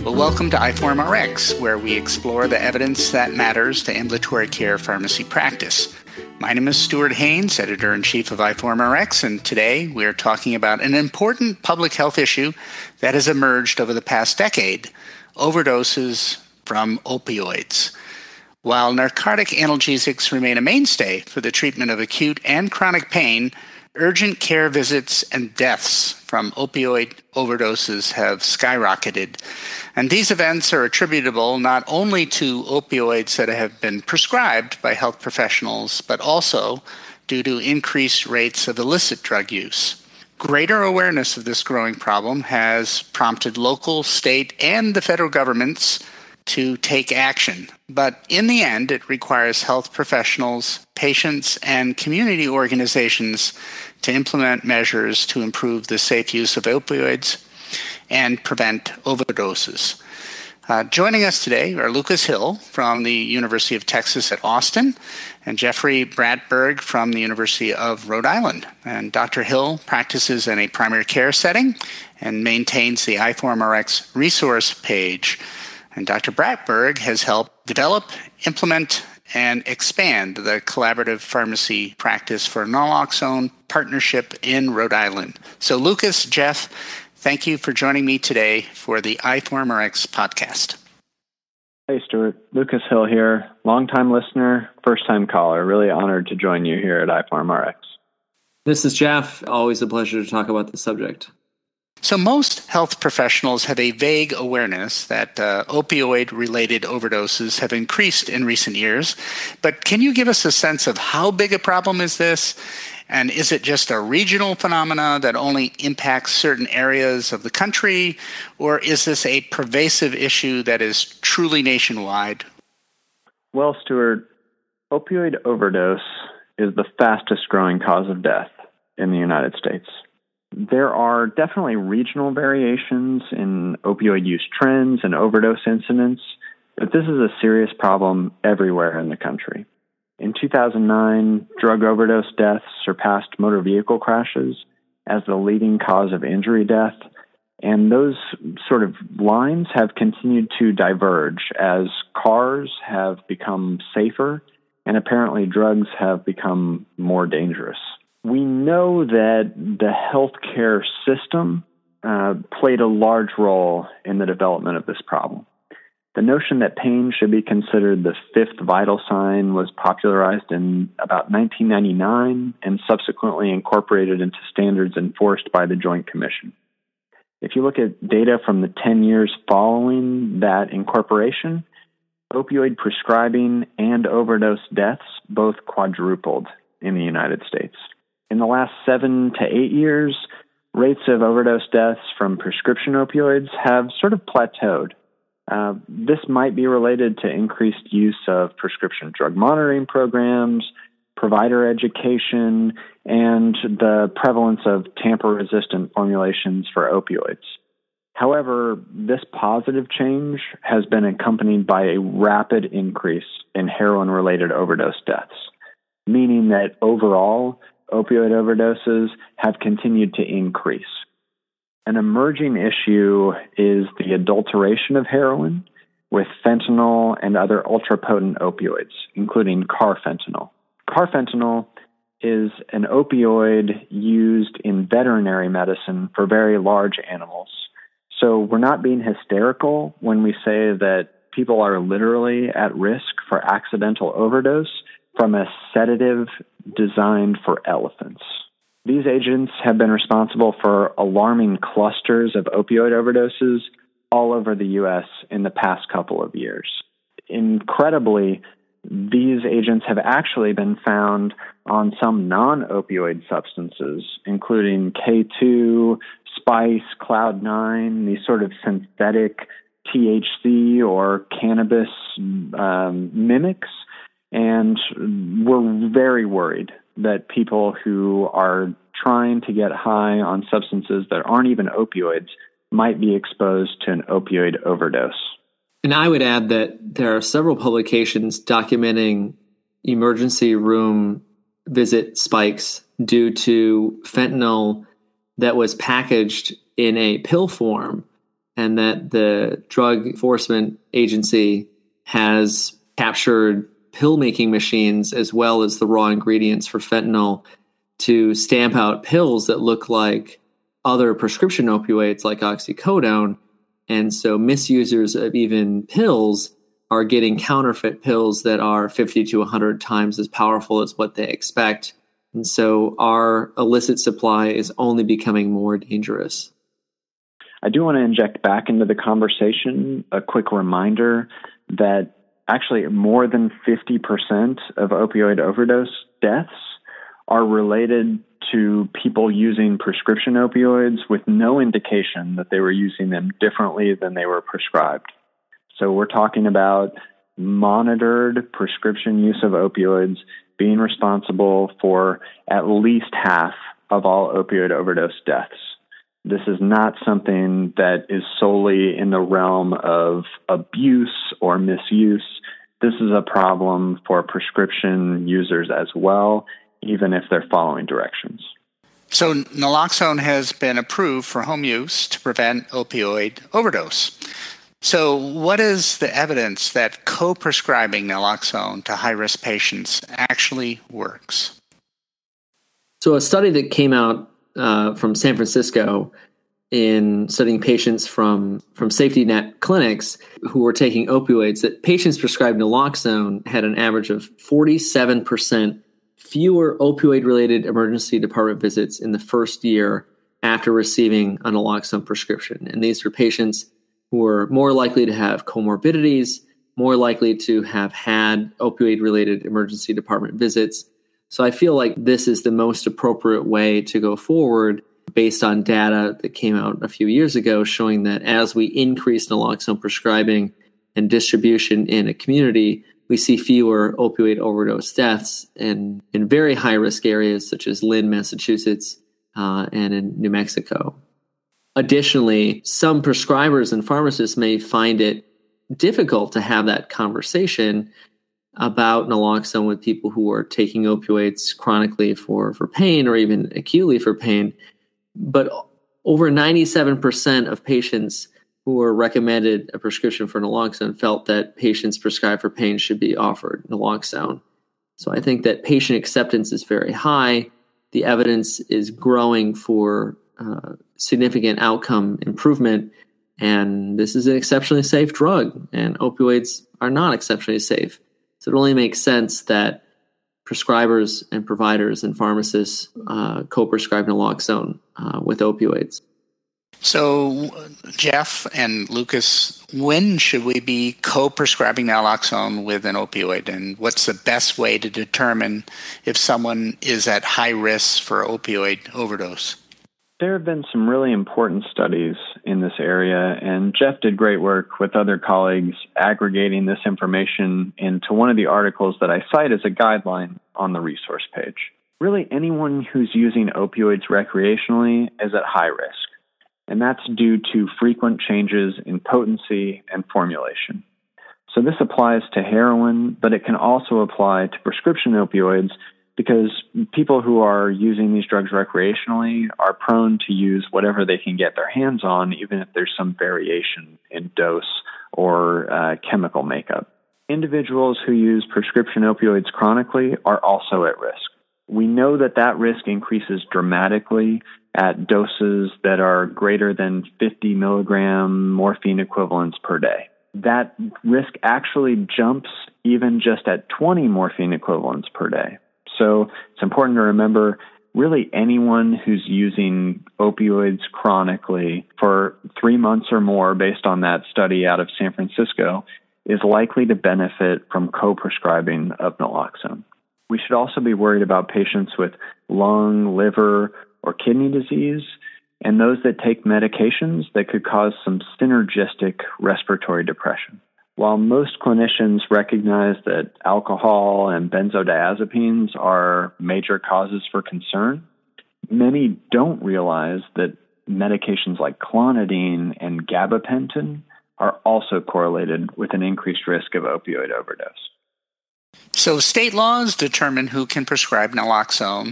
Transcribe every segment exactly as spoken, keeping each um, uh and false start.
Well, welcome to iForumRx, where we explore the evidence that matters to ambulatory care pharmacy practice. My name is Stuart Haines, Editor-in-Chief of iForumRx, and today we are talking about an important public health issue that has emerged over the past decade, overdoses from opioids. While narcotic analgesics remain a mainstay for the treatment of acute and chronic pain, urgent care visits and deaths from opioid overdoses have skyrocketed. And these events are attributable not only to opioids that have been prescribed by health professionals, but also due to increased rates of illicit drug use. Greater awareness of this growing problem has prompted local, state, and the federal governments to take action. But in the end, it requires health professionals, patients, and community organizations to implement measures to improve the safe use of opioids and prevent overdoses. Uh, joining us today are Lucas Hill from the University of Texas at Austin and Jeffrey Bratberg from the University of Rhode Island. And Doctor Hill practices in a primary care setting and maintains the iForumRx resource page. And Doctor Bratberg has helped develop, implement, and expand the collaborative pharmacy practice for naloxone partnership in Rhode Island. So Lucas, Jeff, thank you for joining me today for the iForumRx podcast. Hey, Stuart. Lucas Hill here, longtime listener, first-time caller. Really honored to join you here at iForumRx. This is Jeff. Always a pleasure to talk about the subject. So most health professionals have a vague awareness that uh, opioid-related overdoses have increased in recent years. But can you give us a sense of how big a problem is this? And is it just a regional phenomena that only impacts certain areas of the country? Or is this a pervasive issue that is truly nationwide? Well, Stuart, opioid overdose is the fastest growing cause of death in the United States. There are definitely regional variations in opioid use trends and overdose incidents, but this is a serious problem everywhere in the country. In two thousand nine, drug overdose deaths surpassed motor vehicle crashes as the leading cause of injury death, and those sort of lines have continued to diverge as cars have become safer and apparently drugs have become more dangerous. We know that the healthcare system uh, played a large role in the development of this problem. The notion that pain should be considered the fifth vital sign was popularized in about nineteen ninety-nine and subsequently incorporated into standards enforced by the Joint Commission. If you look at data from the ten years following that incorporation, opioid prescribing and overdose deaths both quadrupled in the United States. In the last seven to eight years, rates of overdose deaths from prescription opioids have sort of plateaued. Uh, this might be related to increased use of prescription drug monitoring programs, provider education, and the prevalence of tamper-resistant formulations for opioids. However, this positive change has been accompanied by a rapid increase in heroin-related overdose deaths, meaning that overall, opioid overdoses have continued to increase. An emerging issue is the adulteration of heroin with fentanyl and other ultra-potent opioids, including carfentanil. Carfentanil is an opioid used in veterinary medicine for very large animals. So we're not being hysterical when we say that people are literally at risk for accidental overdose from a sedative designed for elephants. These agents have been responsible for alarming clusters of opioid overdoses all over the U S in the past couple of years. Incredibly, these agents have actually been found on some non-opioid substances, including K two, spice, cloud nine, these sort of synthetic T H C or cannabis um, mimics. And we're very worried that people who are trying to get high on substances that aren't even opioids might be exposed to an opioid overdose. And I would add that there are several publications documenting emergency room visit spikes due to fentanyl that was packaged in a pill form and that the Drug Enforcement Agency has captured pill-making machines as well as the raw ingredients for fentanyl to stamp out pills that look like other prescription opioids like oxycodone. And so misusers of even pills are getting counterfeit pills that are fifty to one hundred times as powerful as what they expect. And so our illicit supply is only becoming more dangerous. I do want to inject back into the conversation a quick reminder that actually more than fifty percent of opioid overdose deaths are related to people using prescription opioids with no indication that they were using them differently than they were prescribed. So we're talking about monitored prescription use of opioids being responsible for at least half of all opioid overdose deaths. This is not something that is solely in the realm of abuse or misuse. This is a problem for prescription users as well, even if they're following directions. So naloxone has been approved for home use to prevent opioid overdose. So what is the evidence that co-prescribing naloxone to high-risk patients actually works? So a study that came out uh, from San Francisco in studying patients from, from safety net clinics who were taking opioids, that patients prescribed naloxone had an average of forty-seven percent fewer opioid-related emergency department visits in the first year after receiving a naloxone prescription. And these were patients who were more likely to have comorbidities, more likely to have had opioid-related emergency department visits. So I feel like this is the most appropriate way to go forward based on data that came out a few years ago showing that as we increase naloxone prescribing and distribution in a community, we see fewer opioid overdose deaths in, in very high-risk areas such as Lynn, Massachusetts, uh, and in New Mexico. Additionally, some prescribers and pharmacists may find it difficult to have that conversation about naloxone with people who are taking opioids chronically for, for pain or even acutely for pain. But over ninety-seven percent of patients who were recommended a prescription for naloxone felt that patients prescribed for pain should be offered naloxone. So I think that patient acceptance is very high. The evidence is growing for uh, significant outcome improvement. And this is an exceptionally safe drug, and opioids are not exceptionally safe. So it only makes sense that prescribers and providers and pharmacists uh, co-prescribe naloxone uh, with opioids. So, Jeff and Lucas, when should we be co-prescribing naloxone with an opioid, and what's the best way to determine if someone is at high risk for opioid overdose? There have been some really important studies in this area, and Jeff did great work with other colleagues aggregating this information into one of the articles that I cite as a guideline on the resource page. Really, anyone who's using opioids recreationally is at high risk, and that's due to frequent changes in potency and formulation. So this applies to heroin, but it can also apply to prescription opioids because people who are using these drugs recreationally are prone to use whatever they can get their hands on, even if there's some variation in dose or uh, chemical makeup. Individuals who use prescription opioids chronically are also at risk. We know that that risk increases dramatically at doses that are greater than fifty milligram morphine equivalents per day. That risk actually jumps even just at twenty morphine equivalents per day. So it's important to remember, really anyone who's using opioids chronically for three months or more, based on that study out of San Francisco, is likely to benefit from co-prescribing of naloxone. We should also be worried about patients with lung, liver, or kidney disease, and those that take medications that could cause some synergistic respiratory depression. While most clinicians recognize that alcohol and benzodiazepines are major causes for concern, many don't realize that medications like clonidine and gabapentin are also correlated with an increased risk of opioid overdose. So state laws determine who can prescribe naloxone.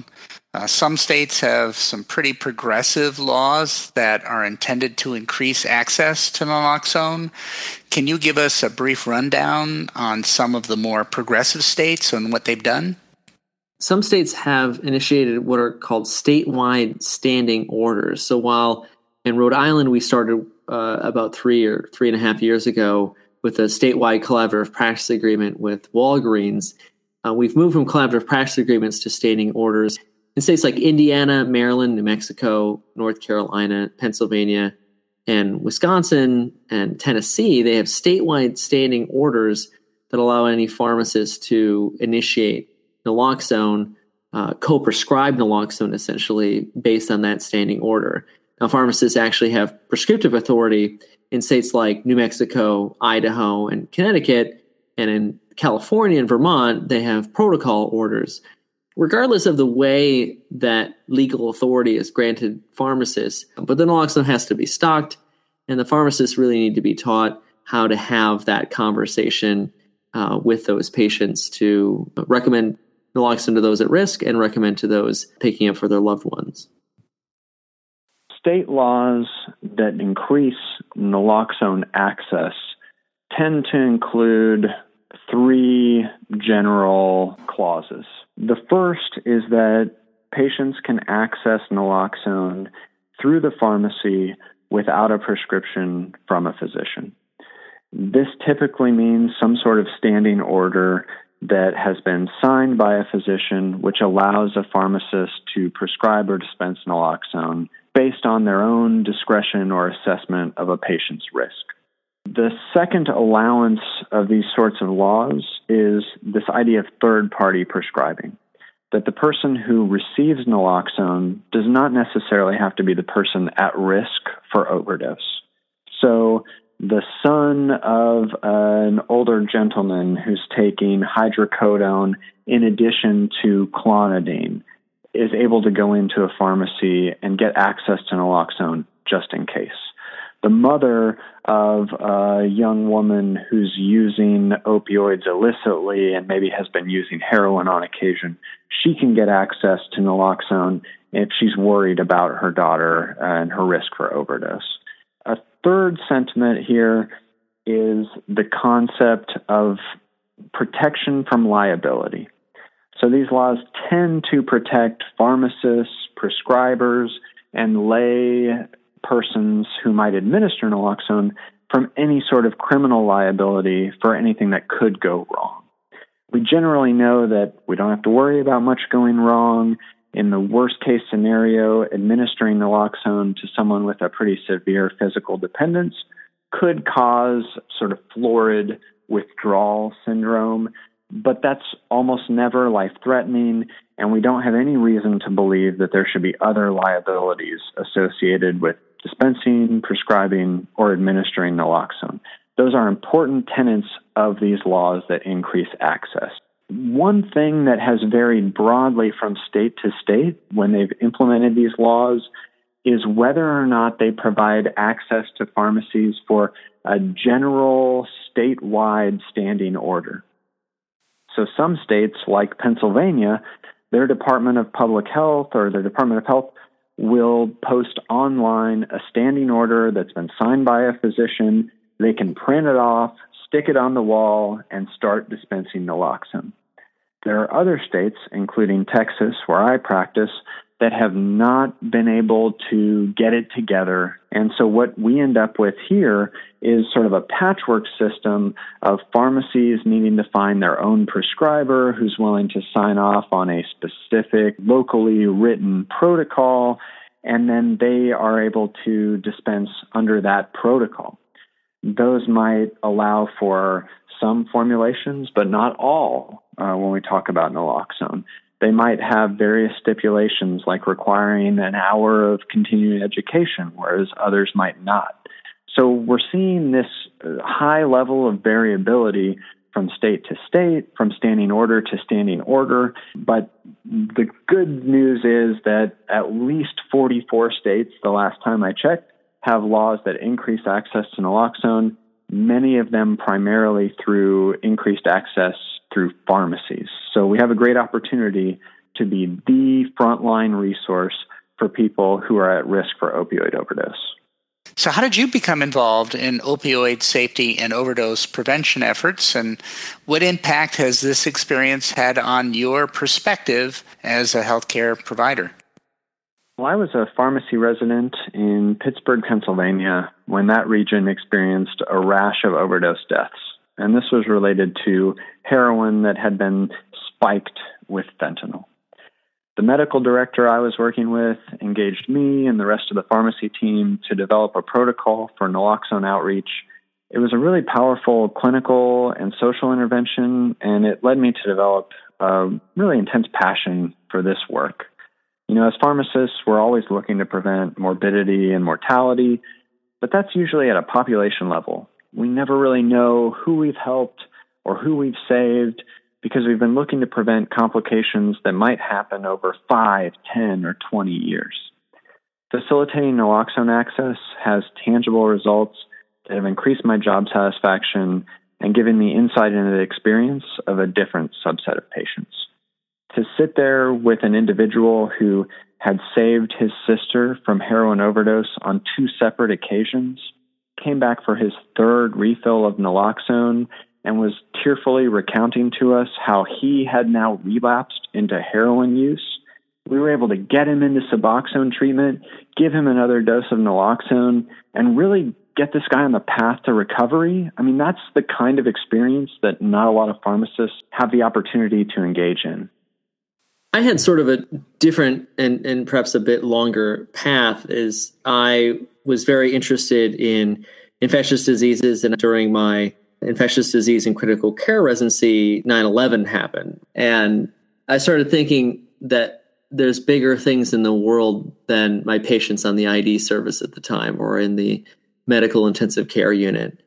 Uh, some states have some pretty progressive laws that are intended to increase access to naloxone. Can you give us a brief rundown on some of the more progressive states and what they've done? Some states have initiated what are called statewide standing orders. So while in Rhode Island we started uh, about three or three and a half years ago with a statewide collaborative practice agreement with Walgreens, uh, we've moved from collaborative practice agreements to standing orders. In states like Indiana, Maryland, New Mexico, North Carolina, Pennsylvania, and Wisconsin and Tennessee, they have statewide standing orders that allow any pharmacist to initiate naloxone, uh, co-prescribe naloxone essentially based on that standing order. Now, pharmacists actually have prescriptive authority in states like New Mexico, Idaho, and Connecticut, and in California and Vermont, they have protocol orders. Regardless of the way that legal authority is granted pharmacists, but the naloxone has to be stocked, and the pharmacists really need to be taught how to have that conversation uh, with those patients to recommend naloxone to those at risk and recommend to those picking up for their loved ones. State laws that increase naloxone access tend to include three general clauses. The first is that patients can access naloxone through the pharmacy without a prescription from a physician. This typically means some sort of standing order that has been signed by a physician, which allows a pharmacist to prescribe or dispense naloxone based on their own discretion or assessment of a patient's risk. The second allowance of these sorts of laws is this idea of third-party prescribing, that the person who receives naloxone does not necessarily have to be the person at risk for overdose. So the son of an older gentleman who's taking hydrocodone in addition to clonidine is able to go into a pharmacy and get access to naloxone just in case. The mother of a young woman who's using opioids illicitly and maybe has been using heroin on occasion, she can get access to naloxone if she's worried about her daughter and her risk for overdose. A third sentiment here is the concept of protection from liability. So these laws tend to protect pharmacists, prescribers, and lay persons who might administer naloxone from any sort of criminal liability for anything that could go wrong. We generally know that we don't have to worry about much going wrong. In the worst case scenario, administering naloxone to someone with a pretty severe physical dependence could cause sort of florid withdrawal syndrome, but that's almost never life-threatening, and we don't have any reason to believe that there should be other liabilities associated with dispensing, prescribing, or administering naloxone. Those are important tenets of these laws that increase access. One thing that has varied broadly from state to state when they've implemented these laws is whether or not they provide access to pharmacies for a general statewide standing order. So some states, like Pennsylvania, their Department of Public Health or their Department of Health will post online a standing order that's been signed by a physician. They can print it off, stick it on the wall, and start dispensing naloxone. There are other states, including Texas, where I practice, that have not been able to get it together. And so what we end up with here is sort of a patchwork system of pharmacies needing to find their own prescriber who's willing to sign off on a specific locally written protocol, and then they are able to dispense under that protocol. Those might allow for some formulations, but not all uh, when we talk about naloxone. They might have various stipulations like requiring an hour of continuing education, whereas others might not. So we're seeing this high level of variability from state to state, from standing order to standing order. But the good news is that at least forty-four states, the last time I checked, have laws that increase access to naloxone, many of them primarily through increased access through pharmacies. So we have a great opportunity to be the frontline resource for people who are at risk for opioid overdose. So how did you become involved in opioid safety and overdose prevention efforts, and what impact has this experience had on your perspective as a healthcare provider? Well, I was a pharmacy resident in Pittsburgh, Pennsylvania, when that region experienced a rash of overdose deaths. And this was related to heroin that had been spiked with fentanyl. The medical director I was working with engaged me and the rest of the pharmacy team to develop a protocol for naloxone outreach. It was a really powerful clinical and social intervention, and it led me to develop a really intense passion for this work. You know, as pharmacists, we're always looking to prevent morbidity and mortality, but that's usually at a population level. We never really know who we've helped or who we've saved, because we've been looking to prevent complications that might happen over five, ten, or twenty years. Facilitating naloxone access has tangible results that have increased my job satisfaction and given me insight into the experience of a different subset of patients. To sit there with an individual who had saved his sister from heroin overdose on two separate occasions, came back for his third refill of naloxone, and was tearfully recounting to us how he had now relapsed into heroin use. We were able to get him into Suboxone treatment, give him another dose of naloxone, and really get this guy on the path to recovery. I mean, that's the kind of experience that not a lot of pharmacists have the opportunity to engage in. I had sort of a different and, and perhaps a bit longer path, as I was very interested in infectious diseases, and during my infectious disease and critical care residency, nine eleven happened. And I started thinking that there's bigger things in the world than my patients on the I D service at the time or in the medical intensive care unit.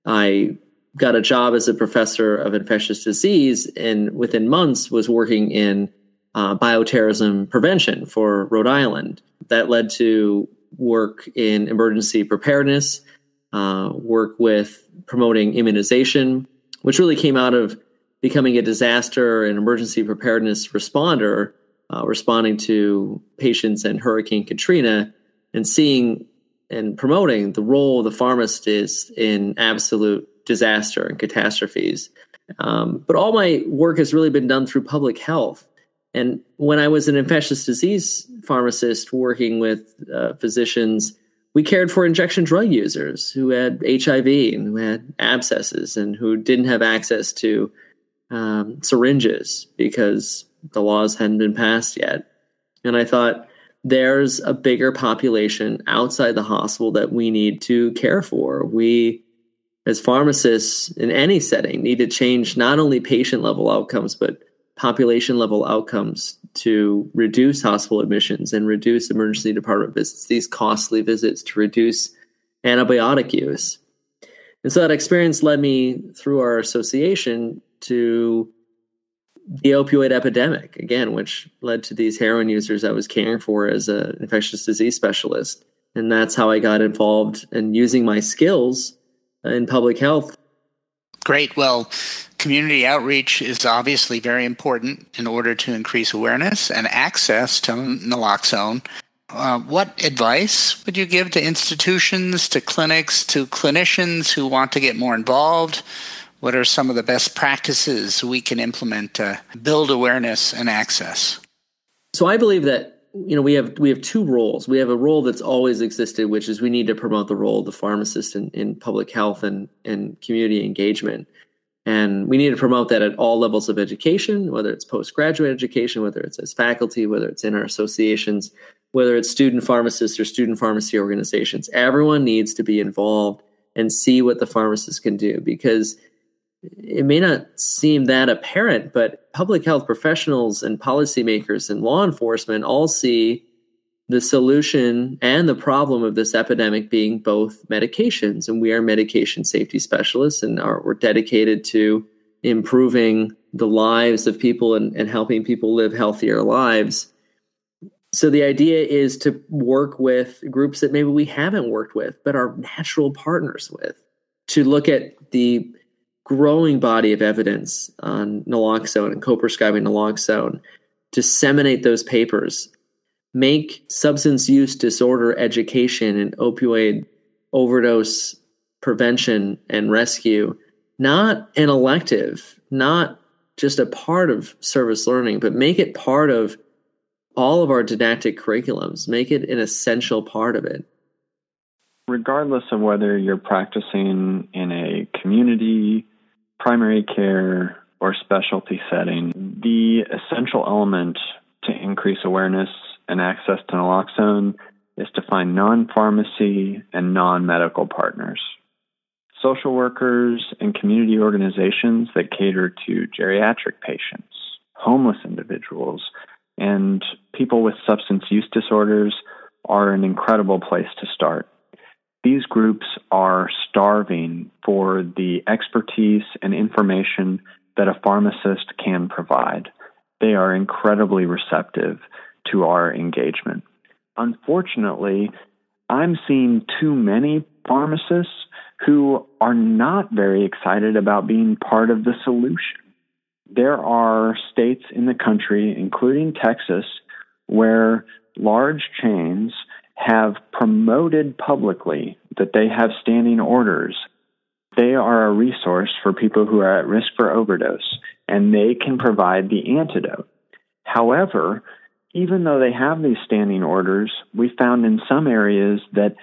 I got a job as a professor of infectious disease, and within months was working in uh, bioterrorism prevention for Rhode Island. That led to work in emergency preparedness, uh, work with promoting immunization, which really came out of becoming a disaster and emergency preparedness responder, uh, responding to patients in Hurricane Katrina, and seeing and promoting the role the pharmacist in absolute disaster and catastrophes. Um, but all my work has really been done through public health. And when I was an infectious disease pharmacist working with uh, physicians, we cared for injection drug users who had H I V and who had abscesses and who didn't have access to um, syringes because the laws hadn't been passed yet. And I thought, there's a bigger population outside the hospital that we need to care for. We, as pharmacists in any setting, need to change not only patient-level outcomes, but population-level outcomes to reduce hospital admissions and reduce emergency department visits, these costly visits, to reduce antibiotic use. And so that experience led me through our association to the opioid epidemic, again, which led to these heroin users I was caring for as an infectious disease specialist. And that's how I got involved in using my skills in public health. Great. Well, community outreach is obviously very important in order to increase awareness and access to naloxone. Uh, what advice would you give to institutions, to clinics, to clinicians who want to get more involved? What are some of the best practices we can implement to build awareness and access? So I believe that, you know, we have we have two roles. We have a role that's always existed, which is we need to promote the role of the pharmacist in, in public health and, and community engagement. And we need to promote that at all levels of education, whether it's postgraduate education, whether it's as faculty, whether it's in our associations, whether it's student pharmacists or student pharmacy organizations. Everyone needs to be involved and see what the pharmacist can do, because it may not seem that apparent, but public health professionals and policymakers and law enforcement all see the solution and the problem of this epidemic being both medications. And we are medication safety specialists, and are, we're dedicated to improving the lives of people and, and helping people live healthier lives. So the idea is to work with groups that maybe we haven't worked with, but are natural partners with, to look at the growing body of evidence on naloxone and co-prescribing naloxone, disseminate those papers, make substance use disorder education and opioid overdose prevention and rescue not an elective, not just a part of service learning, but make it part of all of our didactic curriculums, make it an essential part of it. Regardless of whether you're practicing in a community, primary care, or specialty setting, the essential element to increase awareness and access to naloxone is to find non-pharmacy and non-medical partners. Social workers and community organizations that cater to geriatric patients, homeless individuals, and people with substance use disorders are an incredible place to start. These groups are starving for the expertise and information that a pharmacist can provide. They are incredibly receptive to our engagement. Unfortunately, I'm seeing too many pharmacists who are not very excited about being part of the solution. There are states in the country, including Texas, where large chains have promoted publicly that they have standing orders. They are a resource for people who are at risk for overdose, and they can provide the antidote. However, even though they have these standing orders, we found in some areas that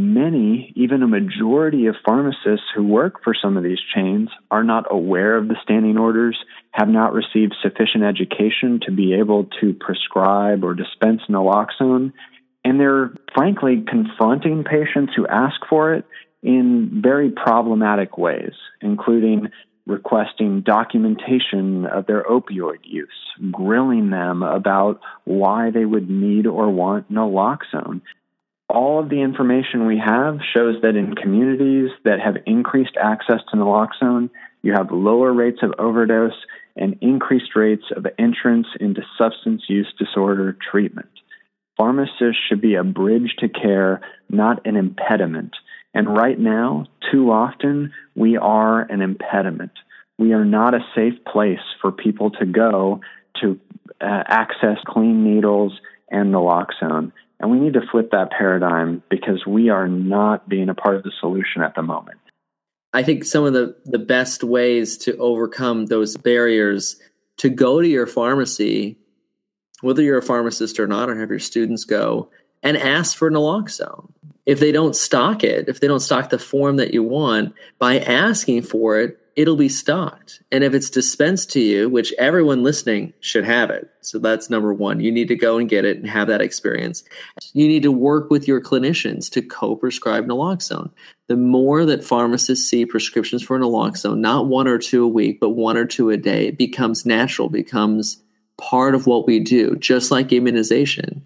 many, even a majority of pharmacists who work for some of these chains are not aware of the standing orders, have not received sufficient education to be able to prescribe or dispense naloxone, and they're frankly confronting patients who ask for it in very problematic ways, including requesting documentation of their opioid use, grilling them about why they would need or want naloxone. All of the information we have shows that in communities that have increased access to naloxone, you have lower rates of overdose and increased rates of entrance into substance use disorder treatment. Pharmacists should be a bridge to care, not an impediment. And right now, too often, we are an impediment. We are not a safe place for people to go to uh, access clean needles and naloxone. And we need to flip that paradigm because we are not being a part of the solution at the moment. I think some of the, the best ways to overcome those barriers to go to your pharmacy, whether you're a pharmacist or not, or have your students go and ask for naloxone. If they don't stock it, if they don't stock the form that you want, by asking for it, it'll be stocked. And if it's dispensed to you, which everyone listening should have it. So that's number one. You need to go and get it and have that experience. You need to work with your clinicians to co-prescribe naloxone. The more that pharmacists see prescriptions for naloxone, not one or two a week, but one or two a day, it becomes natural, becomes part of what we do, just like immunization.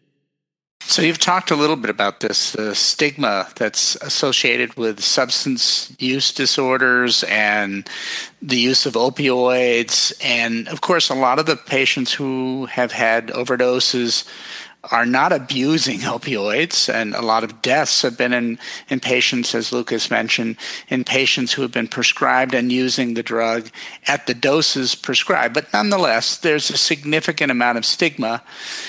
So you've talked a little bit about this, the stigma that's associated with substance use disorders and the use of opioids. And of course, a lot of the patients who have had overdoses are not abusing opioids, and a lot of deaths have been in, in patients, as Lucas mentioned, in patients who have been prescribed and using the drug at the doses prescribed. But nonetheless, there's a significant amount of stigma,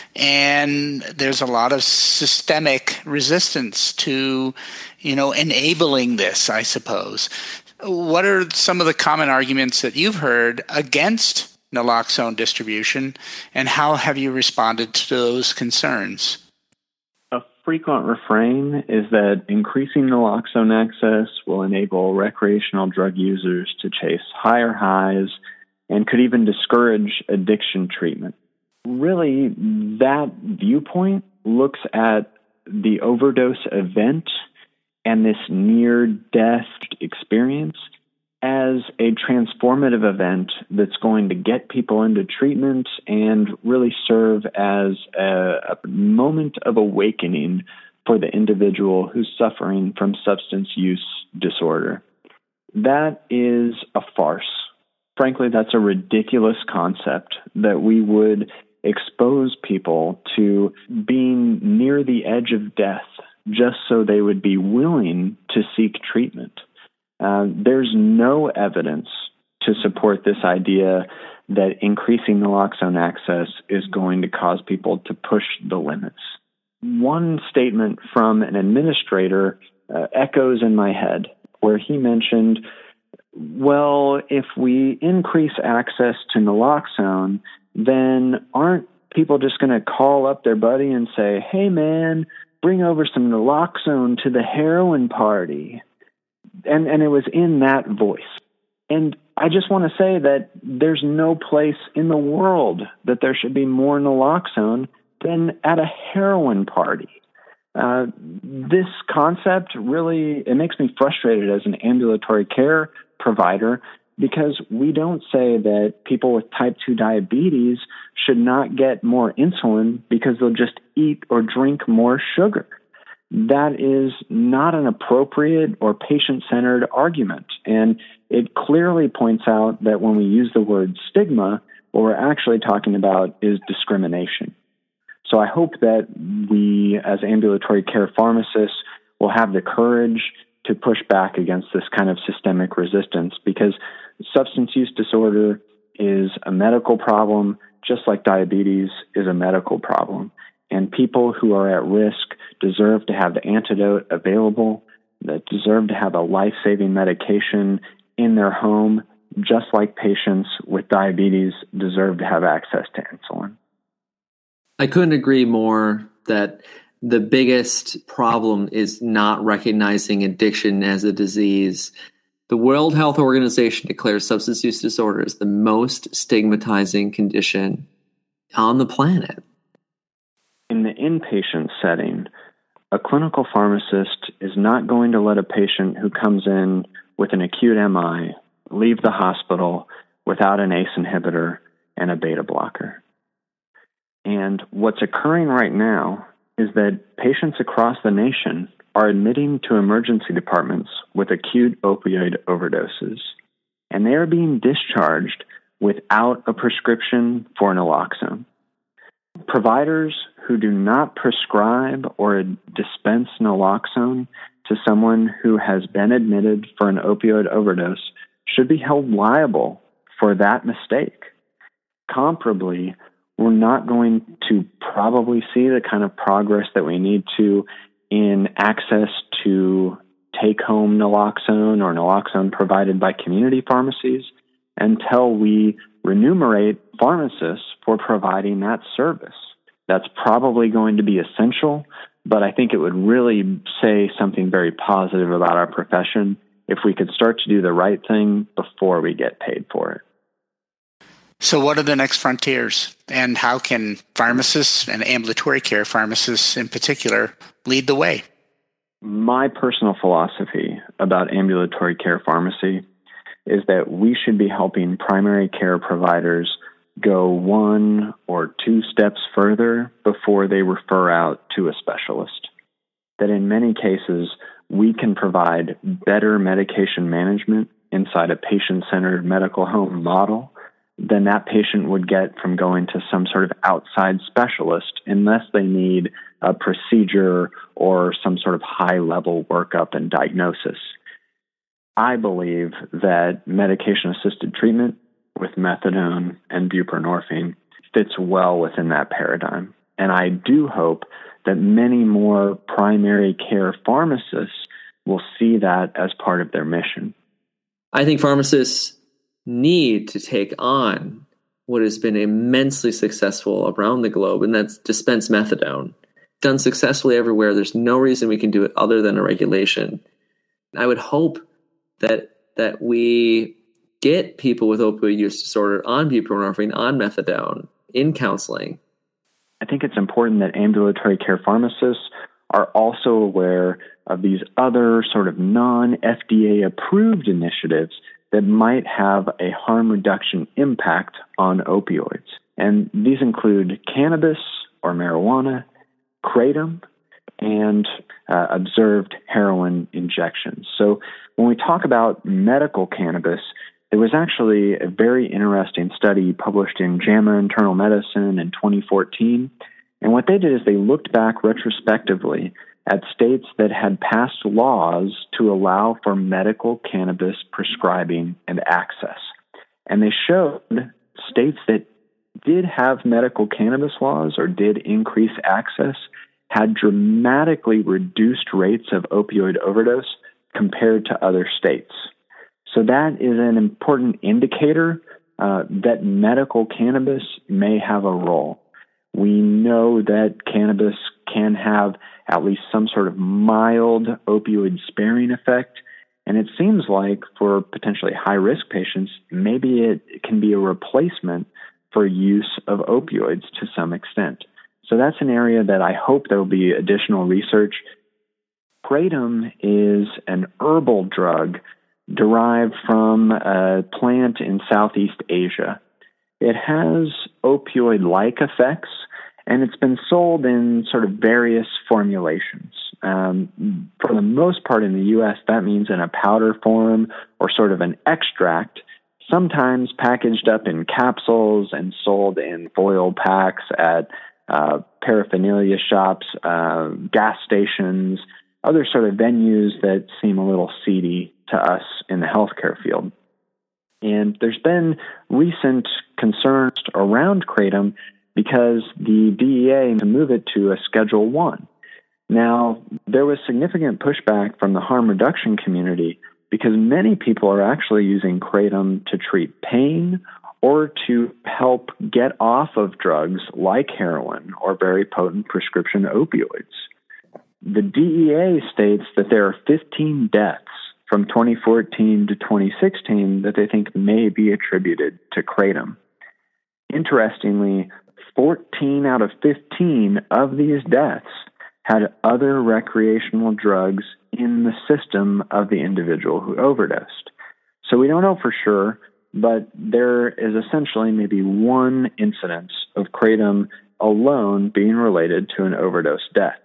and there's a lot of systemic resistance to, you know, enabling this, I suppose. What are some of the common arguments that you've heard against naloxone distribution, and how have you responded to those concerns? A frequent refrain is that increasing naloxone access will enable recreational drug users to chase higher highs and could even discourage addiction treatment. Really, that viewpoint looks at the overdose event and this near-death experience as a transformative event that's going to get people into treatment and really serve as a, a moment of awakening for the individual who's suffering from substance use disorder. That is a farce. Frankly, that's a ridiculous concept that we would expose people to being near the edge of death just so they would be willing to seek treatment. Uh, there's no evidence to support this idea that increasing naloxone access is going to cause people to push the limits. One statement from an administrator uh, echoes in my head, where he mentioned, well, if we increase access to naloxone, then aren't people just going to call up their buddy and say, hey, man, bring over some naloxone to the heroin party? And, and it was in that voice. And I just want to say that there's no place in the world that there should be more naloxone than at a heroin party. Uh, this concept really, it makes me frustrated as an ambulatory care provider, because we don't say that people with type two diabetes should not get more insulin because they'll just eat or drink more sugar. That is not an appropriate or patient-centered argument. And it clearly points out that when we use the word stigma, what we're actually talking about is discrimination. So I hope that we, as ambulatory care pharmacists, will have the courage to push back against this kind of systemic resistance, because substance use disorder is a medical problem, just like diabetes is a medical problem. And people who are at risk deserve to have the antidote available, that deserve to have a life-saving medication in their home, just like patients with diabetes deserve to have access to insulin. I couldn't agree more that the biggest problem is not recognizing addiction as a disease. The World Health Organization declares substance use disorder as the most stigmatizing condition on the planet. In the inpatient setting, a clinical pharmacist is not going to let a patient who comes in with an acute M I leave the hospital without an A C E inhibitor and a beta blocker. And what's occurring right now is that patients across the nation are admitting to emergency departments with acute opioid overdoses, and they are being discharged without a prescription for naloxone. Providers who do not prescribe or dispense naloxone to someone who has been admitted for an opioid overdose should be held liable for that mistake. Comparably, we're not going to probably see the kind of progress that we need to in access to take-home naloxone or naloxone provided by community pharmacies until we remunerate pharmacists for providing that service. That's probably going to be essential, but I think it would really say something very positive about our profession if we could start to do the right thing before we get paid for it. So what are the next frontiers, and how can pharmacists and ambulatory care pharmacists in particular lead the way? My personal philosophy about ambulatory care pharmacy is that we should be helping primary care providers go one or two steps further before they refer out to a specialist. That in many cases, we can provide better medication management inside a patient-centered medical home model than that patient would get from going to some sort of outside specialist unless they need a procedure or some sort of high-level workup and diagnosis. I believe that medication-assisted treatment with methadone and buprenorphine fits well within that paradigm. And I do hope that many more primary care pharmacists will see that as part of their mission. I think pharmacists need to take on what has been immensely successful around the globe, and that's dispense methadone. Done successfully everywhere. There's no reason we can do it other than a regulation. I would hope that that we get people with opioid use disorder on buprenorphine, on methadone, in counseling. I think it's important that ambulatory care pharmacists are also aware of these other sort of non-F D A-approved initiatives that might have a harm reduction impact on opioids. And these include cannabis or marijuana, kratom, and uh, observed heroin injections. So when we talk about medical cannabis, there was actually a very interesting study published in JAMA Internal Medicine in twenty fourteen. And what they did is they looked back retrospectively at states that had passed laws to allow for medical cannabis prescribing and access. And they showed states that did have medical cannabis laws or did increase access had dramatically reduced rates of opioid overdose compared to other states. So that is an important indicator uh, that medical cannabis may have a role. We know that cannabis can have at least some sort of mild opioid-sparing effect, and it seems like for potentially high-risk patients, maybe it can be a replacement for use of opioids to some extent. So that's an area that I hope there will be additional research. Kratom is an herbal drug derived from a plant in Southeast Asia. It has opioid-like effects, and it's been sold in sort of various formulations. Um, for the most part in the U S, that means in a powder form or sort of an extract, sometimes packaged up in capsules and sold in foil packs at uh, paraphernalia shops, uh, gas stations, other sort of venues that seem a little seedy to us in the healthcare field. And there's been recent concerns around kratom because the D E A to move it to a Schedule One. Now, there was significant pushback from the harm reduction community because many people are actually using kratom to treat pain or to help get off of drugs like heroin or very potent prescription opioids. The D E A states that there are fifteen deaths from twenty fourteen to twenty sixteen that they think may be attributed to kratom. Interestingly, fourteen out of fifteen of these deaths had other recreational drugs in the system of the individual who overdosed. So we don't know for sure, but there is essentially maybe one incidence of kratom alone being related to an overdose death.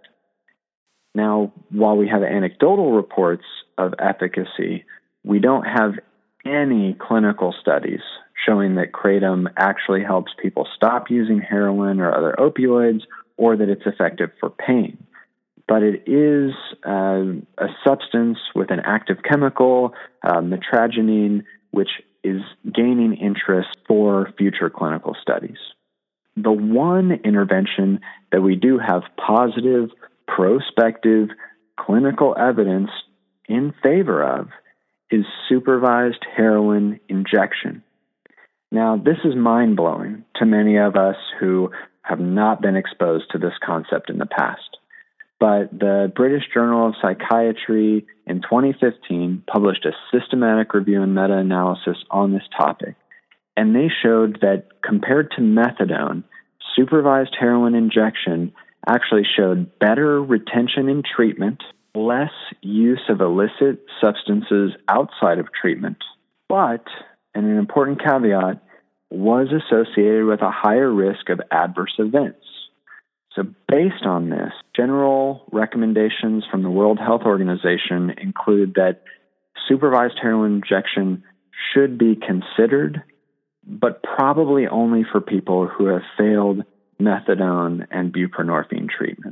Now, while we have anecdotal reports of efficacy, we don't have any clinical studies showing that kratom actually helps people stop using heroin or other opioids or that it's effective for pain. But it is uh, a substance with an active chemical, uh, mitragynine, which is gaining interest for future clinical studies. The one intervention that we do have positive, prospective clinical evidence in favor of is supervised heroin injection. Now, this is mind-blowing to many of us who have not been exposed to this concept in the past. But the British Journal of Psychiatry in twenty fifteen published a systematic review and meta-analysis on this topic, and they showed that compared to methadone, supervised heroin injection actually showed better retention in treatment, less use of illicit substances outside of treatment, but, and an important caveat, was associated with a higher risk of adverse events. So based on this, general recommendations from the World Health Organization include that supervised heroin injection should be considered, but probably only for people who have failed methadone and buprenorphine treatment.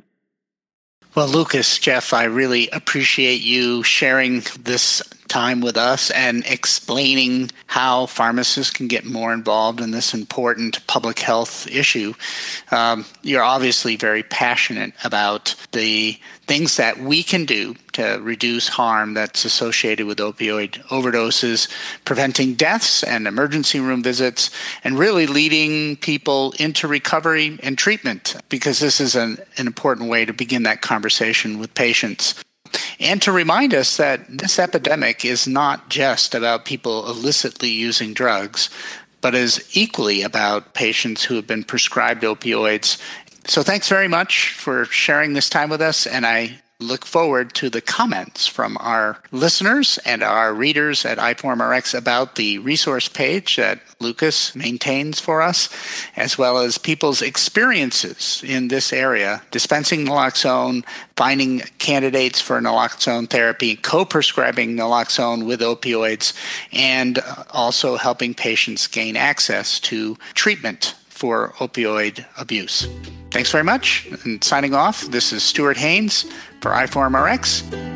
Well, Lucas, Jeff, I really appreciate you sharing this time with us and explaining how pharmacists can get more involved in this important public health issue. Um, you're obviously very passionate about the things that we can do to reduce harm that's associated with opioid overdoses, preventing deaths and emergency room visits, and really leading people into recovery and treatment, because this is an, an important way to begin that conversation with patients. And to remind us that this epidemic is not just about people illicitly using drugs, but is equally about patients who have been prescribed opioids. So thanks very much for sharing this time with us, and I look forward to the comments from our listeners and our readers at iForumRx about the resource page that Lucas maintains for us, as well as people's experiences in this area, dispensing naloxone, finding candidates for naloxone therapy, co-prescribing naloxone with opioids, and also helping patients gain access to treatment for opioid abuse. Thanks very much. And signing off, this is Stuart Haynes for iForumRx.